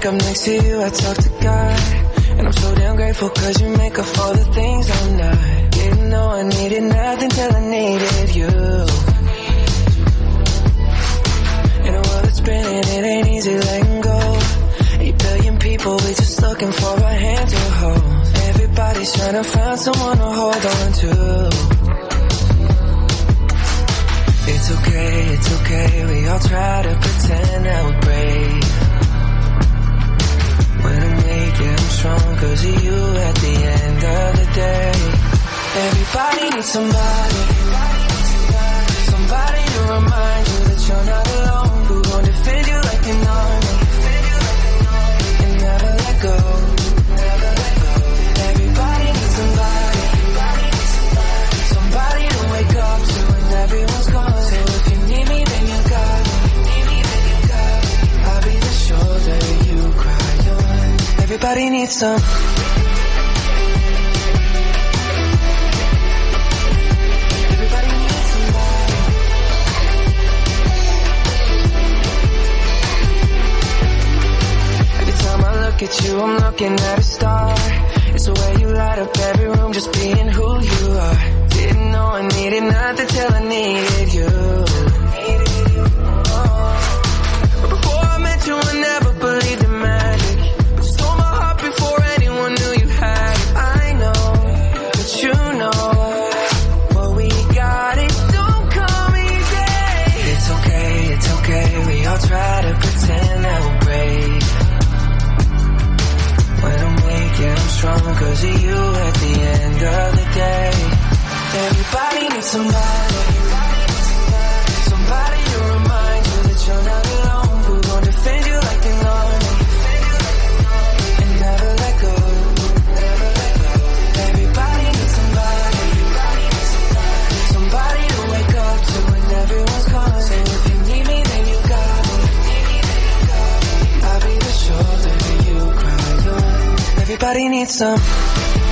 up next to you, I talk to God. And I'm so damn grateful cause you make up for the things I'm not. Didn't know I needed nothing till I needed you. In a world that's spinning, it ain't easy letting go. 8 billion people, we just looking for a hand to hold. Everybody's trying to find someone to hold on to. It's okay, we all try to pretend that we're brave. When I'm weak, yeah, I'm strong cause of you at the end of the day. Everybody needs somebody. Somebody to remind you that you're not alone. Who gon' defend you like an army and never let go. Everybody needs somebody. Somebody to wake up to when everyone's gone. So if you need me, then you got me. I'll be the shoulder you cry on. Everybody needs some. Everybody needs somebody. Every time I look at you, I'm looking at a star. It's the way you light up every room, just being who you are. Didn't know I needed nothing till I needed you. But before I met you, I never believed in magic. You stole my heart before anyone knew you had it. I know, but you know, what we got, it don't come easy. It's okay, we all try to pretend that we're brave. When I'm weak, yeah, I'm strong cause of you at the end of the day. Everybody needs somebody. Somebody to remind you that you're not alone. Who gon' defend you like an army and never let go. Everybody needs somebody. Somebody to wake up to when everyone's gone. So if you need me, then you got me. I'll be the shoulder you cry on. Everybody needs some.